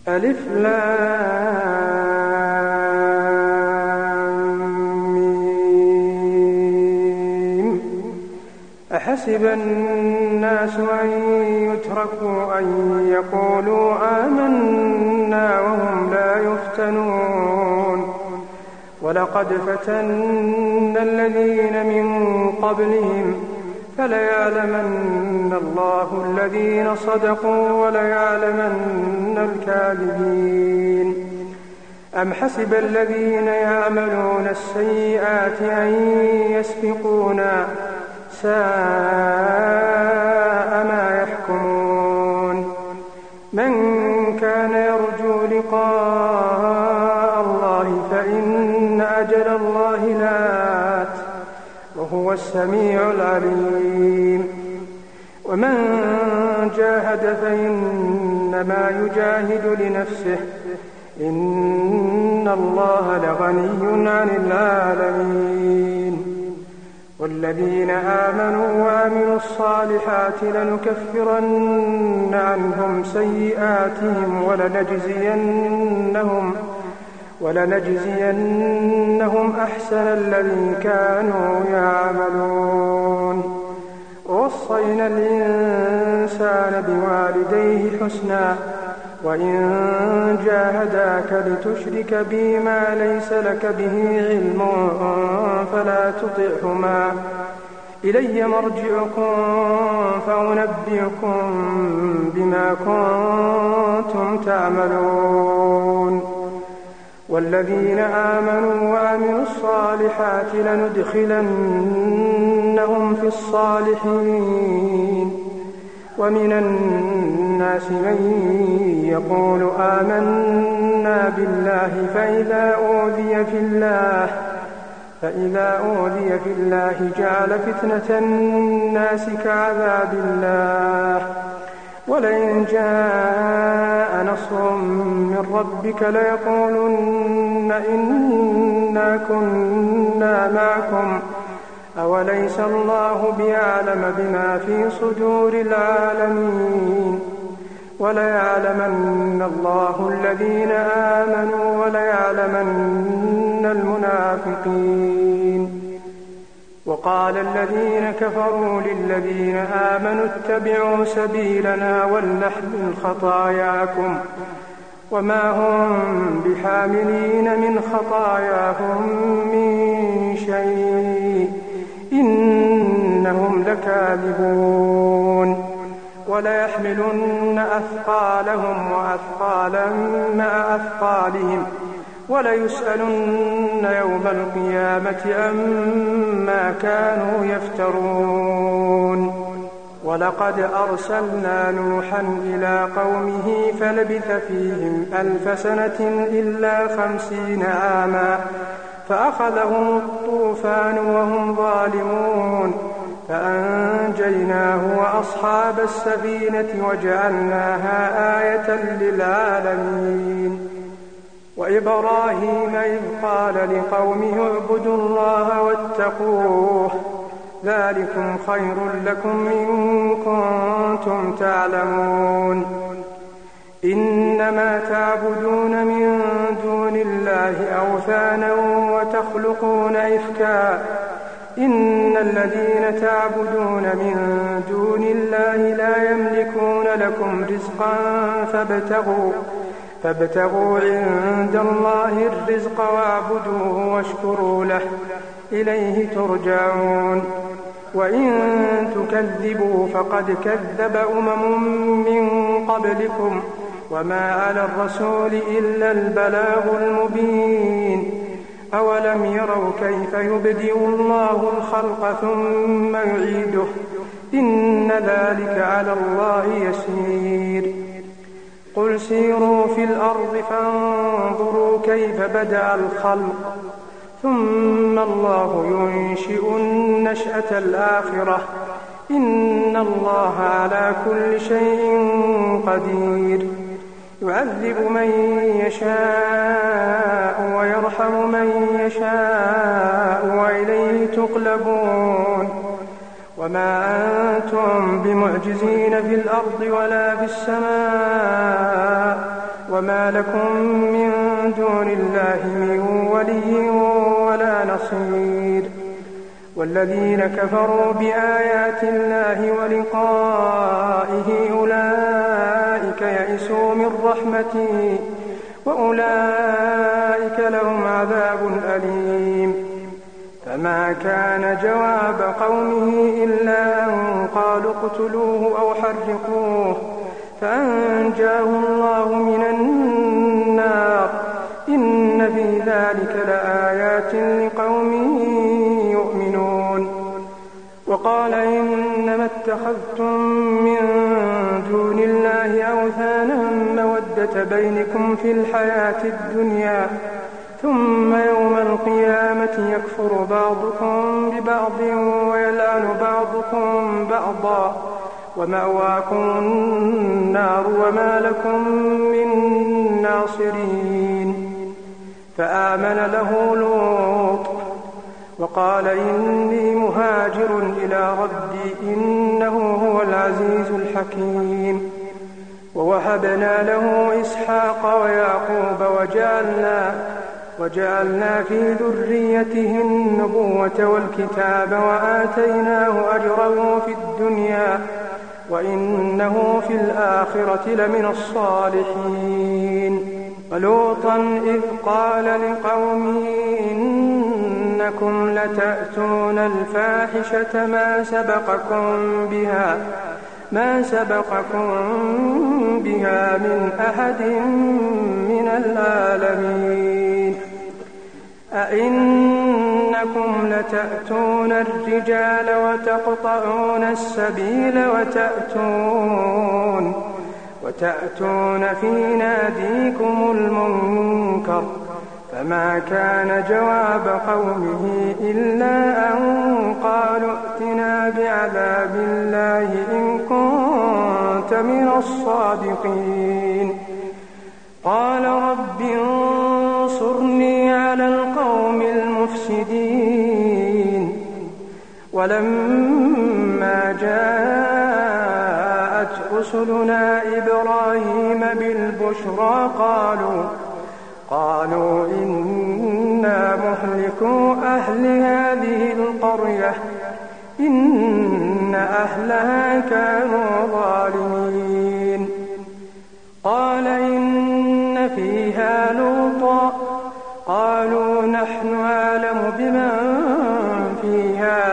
ألف لام ميم. أحسب الناس أن يتركوا أن يقولوا آمنا وهم لا يفتنون ولقد فتنا الذين من قبلهم فليعلمن الله الذين صدقوا وليعلمن الكاذبين. أم حسب الذين يعملون السيئات أن يسبقونا ساء ما يحكمون. من كان يرجو لقاء الله فإن أجل الله لآت وهو السميع العليم. ومن جاهد فإنما يجاهد لنفسه إن الله لغني عن العالمين. والذين آمنوا وعملوا الصالحات لنكفرن عنهم سيئاتهم ولنجزينهم أحسن الذي كانوا يعملون. ووصينا الإنسان بوالديه حسنا وإن جاهداك لتشرك بي ما ليس لك به علم فلا تطعهما إلي مرجعكم فأنبئكم بما كنتم تعملون. والذين آمنوا وعملوا الصالحات لندخلنهم في الصالحين. ومن الناس من يقول آمنا بالله فإذا أوذي في الله جعل فتنة الناس كعذاب الله. ولئن جاء نصر من ربك ليقولن إنا كنا معكم أوليس الله بيعلم بما في صدور العالمين. وليعلمن الله الذين آمنوا وليعلمن المنافقين. وقال الذين كفروا للذين آمنوا اتبعوا سبيلنا ولنحمل خطاياكم وما هم بحاملين من خطاياهم من شيء إنهم لكاذبون. وليحملن أثقالهم وأثقالا مع أثقالهم وليسألن يوم القيامة عما كانوا يفترون. ولقد أرسلنا نوحا إلى قومه فلبث فيهم 1000 سنة إلا 50 عاما فأخذهم الطوفان وهم ظالمون فأنجيناه وأصحاب السفينة وجعلناها آية للعالمين. وإبراهيم إذ قال لقومه اعبدوا الله واتقوه ذلكم خير لكم إن كنتم تعلمون. إنما تعبدون من دون الله أوثانا وتخلقون إفكا إن الذين تعبدون من دون الله لا يملكون لكم رزقا فابتغوا عند الله الرزق واعبدوه واشكروا له إليه ترجعون. وإن تكذبوا فقد كذب أمم من قبلكم وما على الرسول إلا البلاغ المبين. أولم يروا كيف يبدئ الله الخلق ثم يعيده إن ذلك على الله يسير. قل سيروا في الأرض فانظروا كيف بدأ الخلق ثم الله ينشئ النشأة الآخرة إن الله على كل شيء قدير. يعذب من يشاء ويرحم من يشاء وإليه تقلبون. وما أنتم بمعجزين في الأرض ولا في السماء وما لكم من دون الله من ولي ولا نصير. والذين كفروا بآيات الله ولقائه أولئك يئسوا من رحمتي وأولئك لهم عذاب أليم. فما كان جواب قومه إلا أن قالوا اقتلوه أو حرقوه فأنجاه الله من النار. إن في ذلك لآيات لقوم يؤمنون. وقال إنما اتخذتم من دون الله أوثانا مودة بينكم في الحياة الدنيا ثم يوم القيامة يكفر بعضكم ببعض ويلعن بعضكم بعضا ومأواكم النار وما لكم من ناصرين. فآمن له لوط وقال إني مهاجر إلى ربي إنه هو العزيز الحكيم. ووهبنا له إسحاق ويعقوب وجعلنا في ذريته النبوة والكتاب وآتيناه أجره في الدنيا وإنه في الآخرة لمن الصالحين. ولوطا إذ قال لقومه إنكم لتأتون الفاحشة ما سبقكم بها من أحد من العالمين. أئنكم لتأتون الرجال وتقطعون السبيل وتأتون في ناديكم المنكر. فما كان جواب قومه إلا أن قالوا ائتنا بعذاب الله إن كنت من الصادقين. قال رب انصرني على القوم المفسدين. ولما جاءت رسلنا إبراهيم بالبشرى قالوا إنا مهلكو أهل هذه القرية إن أهلها كانوا ظالمين. قال إن فيها لوطا قالوا نحن أعلم بمن فيها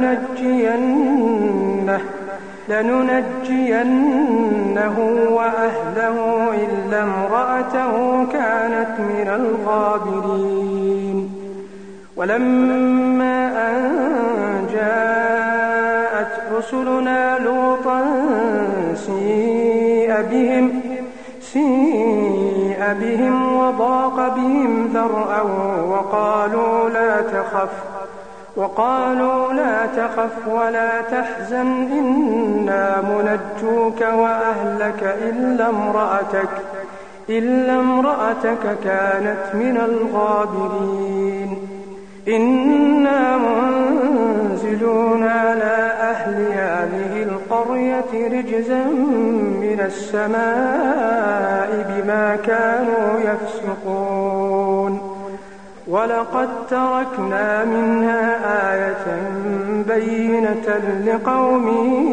لننجينه وأهله إلا امرأته كانت من الغابرين. ولما أن جاءت رسلنا لوطا سيء بهم وضاق بهم ذرعا وقالوا لا تخف ولا تحزن إنا منجوك وأهلك إلا امرأتك كانت من الغابرين. إنا منزلون على أهل هذه القرية رجزا من السماء بما كانوا يفسقون. ولقد تركنا منها آية بينة لقوم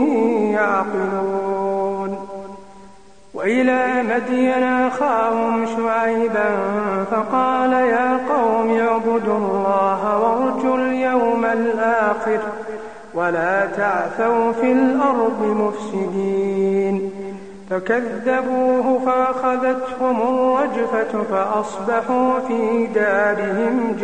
يعقلون. وإلى مدين أخاهم شعيبا فقال يا قوم اعبدوا الله وارجوا اليوم الآخر ولا تعثوا في الأرض مفسدين. فكذبوه فأخذتهم الرجفة فأصبحوا في دارهم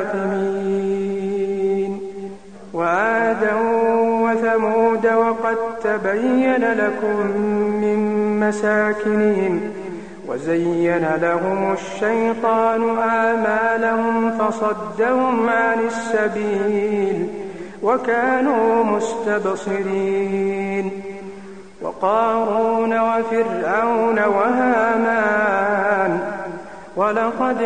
جاثمين. وعادا وثمود وقد تبين لكم من مساكنهم وزين لهم الشيطان أعمالهم فصدهم عن السبيل وكانوا مستبصرين. وقارون وفرعون وهامان ولقد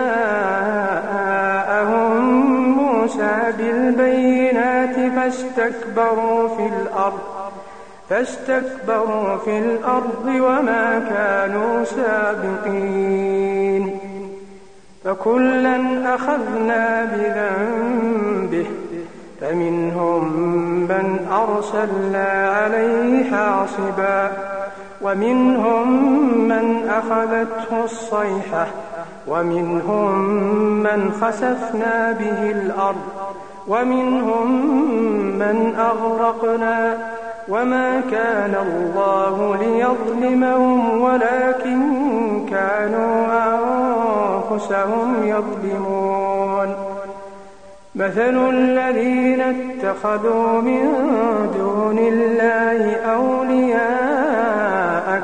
جاءهم موسى بالبينات فاستكبروا فاستكبروا في الأرض وما كانوا سابقين فكلا أخذنا بذنبه فمنهم من أرسلنا عليه حاصبا ومنهم من أخذته الصيحة ومنهم من خسفنا به الأرض ومنهم من أغرقنا وما كان الله ليظلمهم ولكن كانوا أنفسهم يظلمون مثل الذين اتخذوا من دون الله أولياء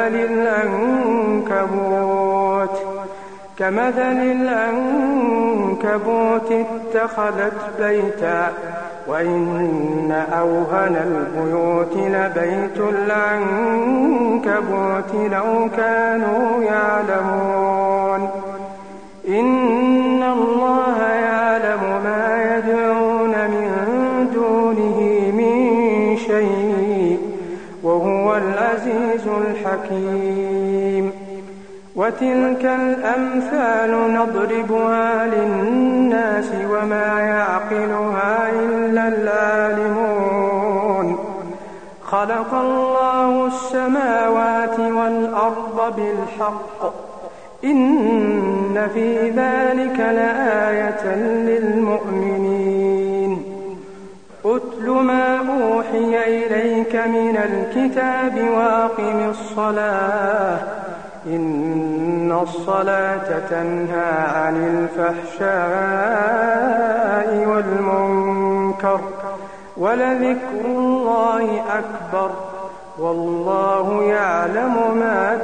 كمثل العنكبوت اتخذت بيتا وإن أوهن البيوت لبيت العنكبوت لو كانوا يعلمون إن الله يعلم ما يدعون من دونه من شيء وهو العزيز الحكيم وتلك الأمثال نضربها للناس وما يعقلها إلا العالمون خلق الله السماوات والأرض بالحق إن في ذلك لآية للمؤمنين أتل ما أوحي إليك من الكتاب وأقم الصلاة إن الصلاة تنهى عن الفحشاء والمنكر ولذكر الله أكبر والله يعلم ما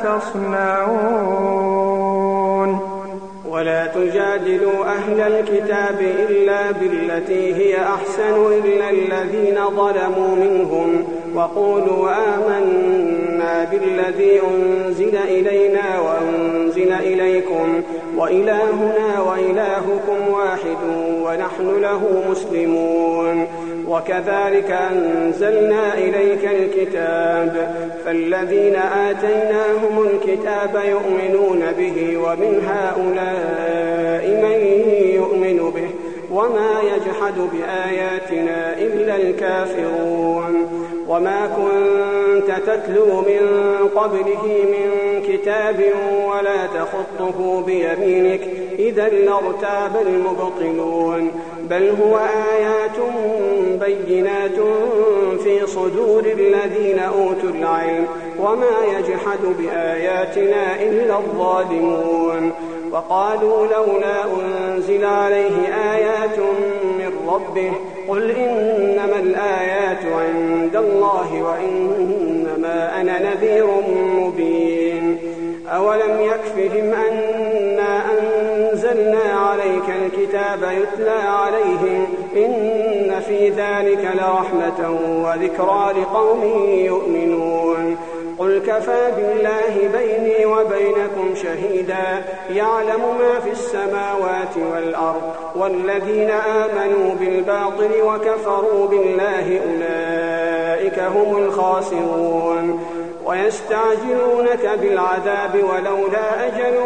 تصنعون ولا تجادلوا أهل الكتاب إلا بالتي هي أحسن إلا الذين ظلموا منهم وقولوا آمنا بالذي أنزل إلينا وأنزل إليكم وإلهنا وإلهكم واحد ونحن له مسلمون وكذلك أنزلنا إليك الكتاب فالذين آتيناهم الكتاب يؤمنون به ومن هؤلاء من يؤمن به وما يجحد بآياتنا إلا الكافرون وما كنت تتلو من قبله من كتاب ولا تخطه بيمينك إذا لارتاب المبطلون بل هو آيات بينات في صدور الذين أوتوا العلم وما يجحد بآياتنا إلا الظالمون وقالوا لولا أنزل عليه آيات من ربه قل إنما الآيات عند الله وإنما أنا نذير مبين أولم يكفهم أنا أنزلنا عليك الكتاب يتلى عليهم إن في ذلك لرحمة وذكرى لقوم يؤمنون قل كفى بالله بيني وبينكم شهيدا يعلم ما في السماوات والأرض والذين آمنوا بالباطل وكفروا بالله أولئك هم الخاسرون ويستعجلونك بالعذاب ولولا أجل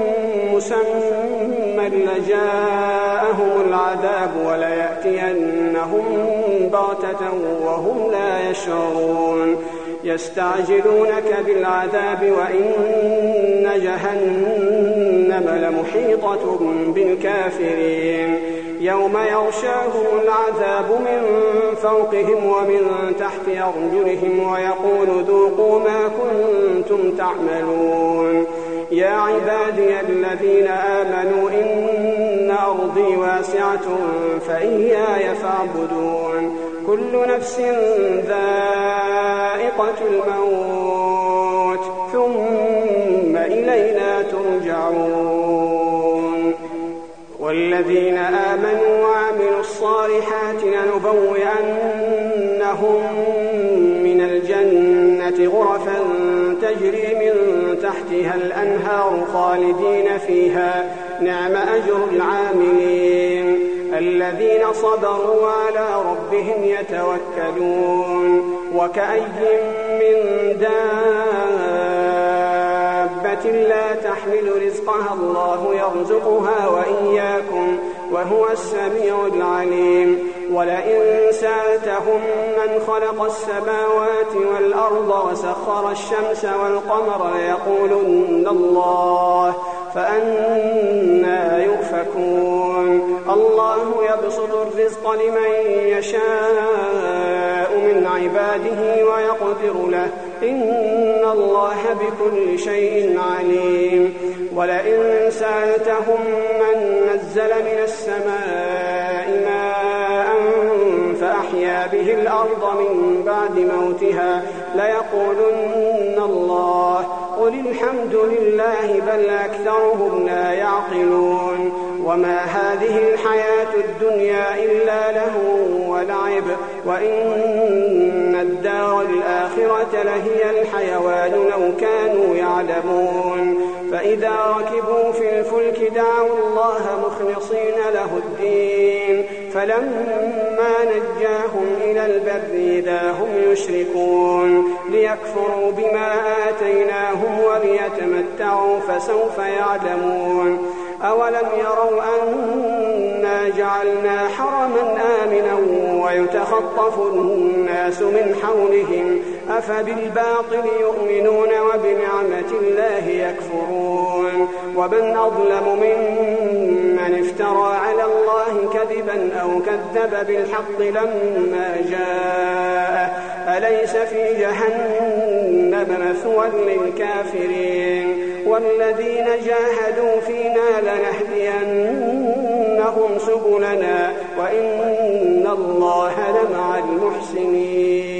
مسمى لجاءهم العذاب وليأتينهم بغتة وهم لا يشعرون يستعجلونك بالعذاب وإن جهنم لمحيطة بالكافرين يوم يغشاهم العذاب من فوقهم ومن تحت أرجلهم ويقول ذوقوا ما كنتم تعملون يا عبادي الذين آمنوا إن أرضي واسعة فإياي فاعبدون كل نفس ذائقة الموت ثم إلينا ترجعون والذين آمنوا وعملوا الصالحات لنبوئنهم من الجنة غرفا تجري من تحتها الأنهار خالدين فيها نعم أجر العاملين الذين صبروا على ربهم يتوكلون وكأي من دابة لا تحمل رزقها الله يرزقها وإياكم وهو السميع العليم. ولئن سألتهم من خلق السماوات والأرض وسخر الشمس والقمر ليقولن الله فأنى يؤفكون. الله يبسط الرزق لمن يشاء من عباده ويقدر له إن الله بكل شيء عليم. ولئن سألتهم من نزل من السماء ماء فأحيا به الأرض من بعد موتها ليقولن الله قل الحمد لله بل أكثرهم لا يعقلون. وما هذه الحياة الدنيا إلا لهو ولعب وإن الدار الآخرة لهي الحيوان لو كانوا يعلمون. فإذا ركبوا في الفلك دعوا الله مخلصين له الدين فلما نجاهم إلى البر إذا هم يشركون ليكفروا بما آتيناهم وليتمتعوا فسوف يعلمون. أولم يروا أنا جعلنا حرما آمنا ويتخطف الناس من حولهم أفبالباطل يؤمنون وبنعمة الله يكفرون. ومن أظلم ممن افترى على الله كذبا أو كذب بالحق لما جاء أليس في جهنم مثوى للكافرين. والذين جاهدوا فينا لنهدينهم سبلنا وإن الله لمع المحسنين.